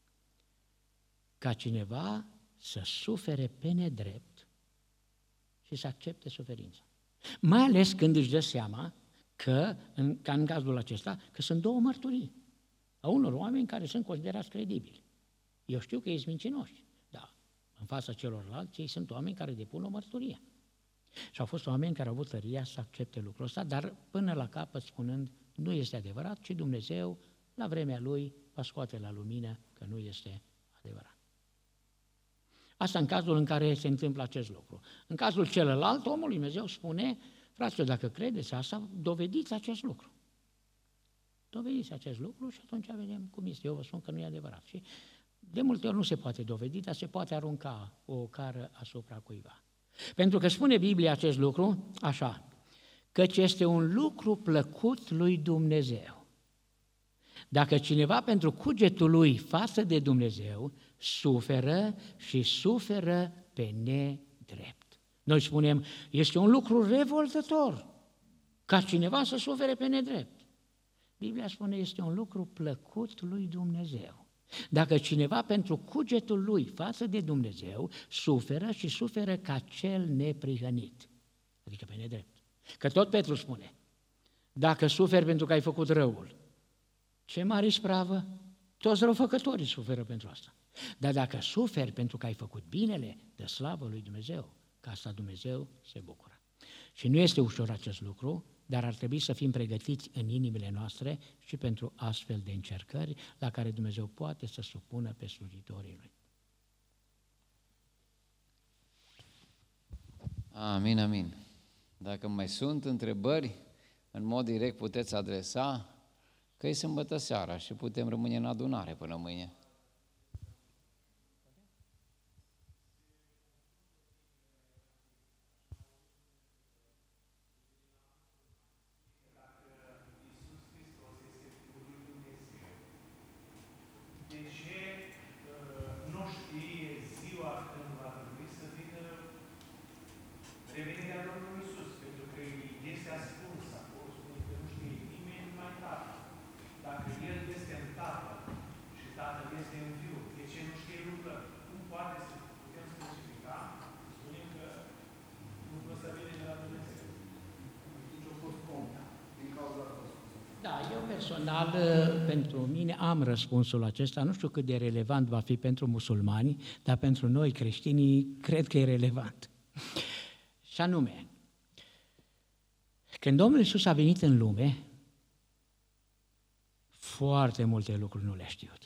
ca cineva să sufere pe nedrept și să accepte suferința. Mai ales când își dă seama că, în, ca în cazul acesta, că sunt două mărturii a unor oameni care sunt considerați credibili. Eu știu că ei sunt mincinoși, dar în fața celorlalți ei sunt oameni care depun o mărturie. Și au fost oameni care au avut tăria să accepte lucrul ăsta, dar până la capăt spunând, nu este adevărat, ci Dumnezeu, la vremea Lui, va scoate la lumină că nu este adevărat. Asta în cazul în care se întâmplă acest lucru. În cazul celălalt, omul lui Dumnezeu spune, fraților, dacă credeți asta, dovediți acest lucru. Dovediți acest lucru și atunci vedem cum este. Eu vă spun că nu e adevărat. Și De multe ori nu se poate dovedi, dar se poate arunca o cară asupra cuiva. Pentru că spune Biblia acest lucru așa, căci este un lucru plăcut lui Dumnezeu. Dacă cineva pentru cugetul lui față de Dumnezeu suferă și suferă pe nedrept. Noi spunem, este un lucru revoltător ca cineva să sufere pe nedrept. Biblia spune, este un lucru plăcut lui Dumnezeu. Dacă cineva pentru cugetul lui față de Dumnezeu suferă și suferă ca cel neprihănit, adică pe nedrept. Că tot Petru spune, dacă suferi pentru că ai făcut răul, ce mare ispravă? Toți răufăcătorii suferă pentru asta. Dar dacă suferi pentru că ai făcut binele, dă slavă lui Dumnezeu, că asta Dumnezeu se bucură. Și nu este ușor acest lucru, dar ar trebui să fim pregătiți în inimile noastre și pentru astfel de încercări la care Dumnezeu poate să supună pe slujitorii Lui. Amin, amin. Dacă mai sunt întrebări, în mod direct puteți adresa, că e sâmbătă seara și putem rămâne în adunare până mâine. Personal, pentru mine am răspunsul acesta, nu știu cât de relevant va fi pentru musulmani, dar pentru noi creștinii cred că e relevant. Și anume, când Domnul Iisus a venit în lume, foarte multe lucruri nu le-a știut.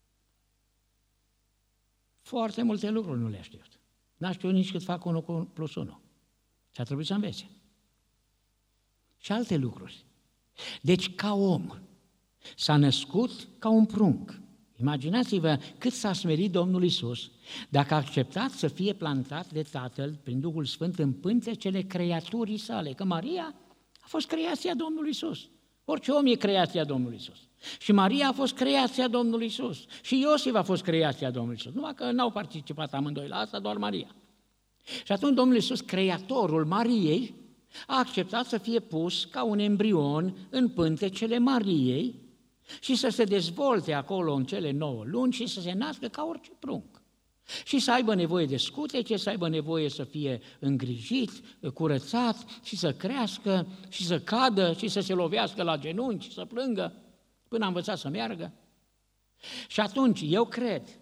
Foarte multe lucruri nu le-a știut. N-a știut nici cât fac unu plus unu. Și a trebuit să învețe. Și alte lucruri. Deci, ca om, s-a născut ca un prunc. Imaginați-vă cât s-a smerit Domnul Iisus dacă a acceptat să fie plantat de Tatăl prin Duhul Sfânt în pântecele creaturii sale, că Maria a fost creația Domnului Iisus. Orice om e creația Domnului Iisus. Și Maria a fost creația Domnului Iisus. Și Iosif a fost creația Domnului Iisus. Numai că n-au participat amândoi la asta, doar Maria. Și atunci Domnul Iisus, creatorul Mariei, a acceptat să fie pus ca un embrion în pântecele Mariei și să se dezvolte acolo în cele nouă luni și să se nască ca orice prunc. Și să aibă nevoie de scutece, să aibă nevoie să fie îngrijit, curățat și să crească și să cadă și să se lovească la genunchi și să plângă până a învățat să meargă. Și atunci eu cred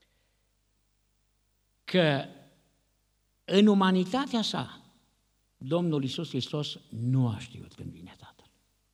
că în umanitatea sa Domnul Iisus Hristos nu a știut când vine Tatăl.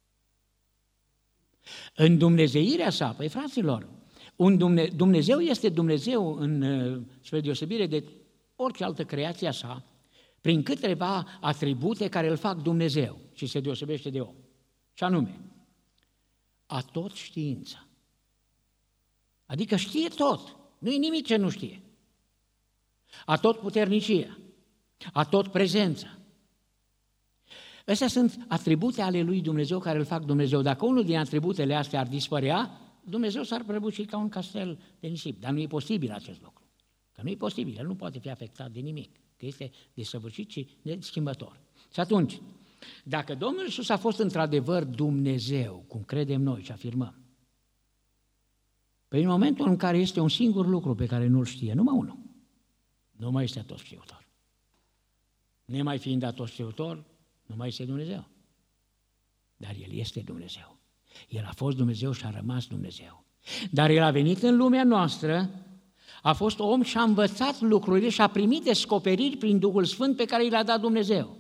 În dumnezeirea sa, păi fraților, un Dumne- Dumnezeu este Dumnezeu în, spre deosebire de orice altă creație a sa, prin câteva atribute care îl fac Dumnezeu și se deosebește de om. Și anume, a tot știință. Adică știe tot, nu e nimic ce nu știe. A tot puternicie, a tot prezență. Astea sunt atribute ale lui Dumnezeu care îl fac Dumnezeu. Dacă unul din atributele astea ar dispărea, Dumnezeu s-ar prăbuși ca un castel de nisip. Dar nu e posibil acest lucru. Că nu e posibil, el nu poate fi afectat de nimic, că este desăvârșit și neschimbător. Și atunci, dacă Domnul Iisus a fost într-adevăr Dumnezeu, cum credem noi și afirmăm, păi în momentul în care este un singur lucru pe care nu-l știe, numai unul, nu mai este atotștiutor. Nemai fiind atotștiutor, nu mai este Dumnezeu. Dar El este Dumnezeu. El a fost Dumnezeu și a rămas Dumnezeu. Dar El a venit în lumea noastră, a fost om și a învățat lucrurile și a primit descoperiri prin Duhul Sfânt pe care i l-a dat Dumnezeu.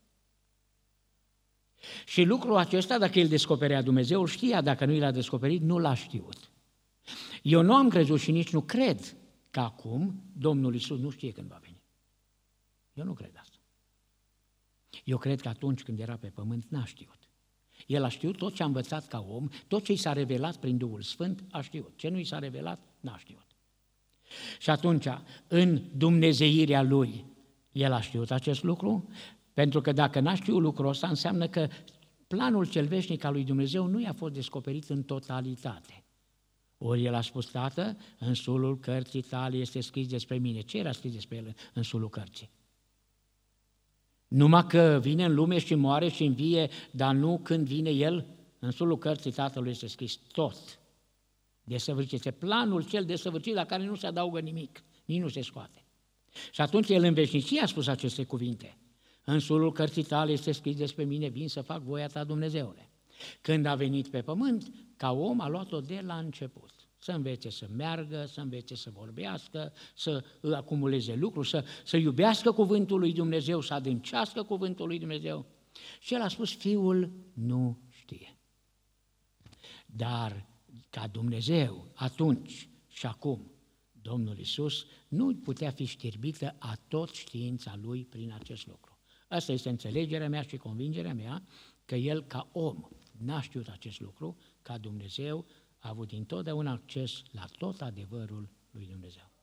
Și lucrul acesta, dacă îl descoperea Dumnezeu, îl știa, dacă nu i l-a descoperit, nu l-a știut. Eu nu am crezut și nici nu cred că acum Domnul Iisus nu știe când va veni. Eu nu cred asta. Eu cred că atunci când era pe pământ n-a știut. El a știut tot ce a învățat ca om, tot ce i s-a revelat prin Duhul Sfânt a știut. Ce nu i s-a revelat, n-a știut. Și atunci, în dumnezeirea Lui, El a știut acest lucru, pentru că dacă n-a știut lucrul ăsta, înseamnă că planul cel veșnic al lui Dumnezeu nu i-a fost descoperit în totalitate. Ori El a spus, Tată, în sulul cărții tale este scris despre mine. Ce era scris despre El în sulul cărții? Numai că vine în lume și moare și învie, dar nu când vine El, în sulul cărții Tatălui este scris tot. Desăvârșit, este planul cel desăvârșit la care nu se adaugă nimic, nici nu se scoate. Și atunci El în veșnicie a spus aceste cuvinte. În sulul cărții tale este scris despre mine, vin să fac voia ta, Dumnezeule. Când a venit pe pământ, ca om a luat-o de la început. Să învețe să meargă, să învețe să vorbească, să acumuleze lucruri, să, să iubească cuvântul lui Dumnezeu, să adâncească cuvântul lui Dumnezeu. Și El a spus, Fiul nu știe. Dar ca Dumnezeu, atunci și acum, Domnul Iisus nu putea fi știrbită a tot știința Lui prin acest lucru. Asta este înțelegerea mea și convingerea mea că El, ca om, n-a știut acest lucru, ca Dumnezeu a avut întotdeauna acces la tot adevărul lui Dumnezeu.